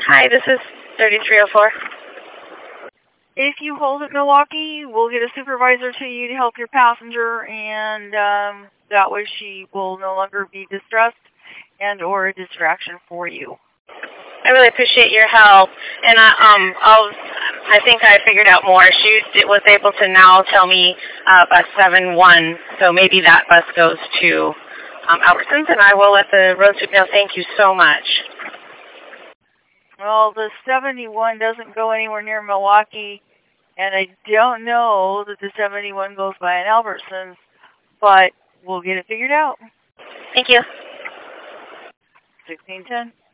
Hi, this is 3304. If you hold at Milwaukee, we'll get a supervisor to you to help your passenger, and that way she will no longer be distressed and or a distraction for you. I really appreciate your help, and I think I figured out more. She was able to now tell me bus 71, so maybe that bus goes to Albertsons, and I will let the road sweep know. Thank you so much. Well, the 71 doesn't go anywhere near Milwaukee, and I don't know that the 71 goes by an Albertsons, but we'll get it figured out. Thank you. 1610.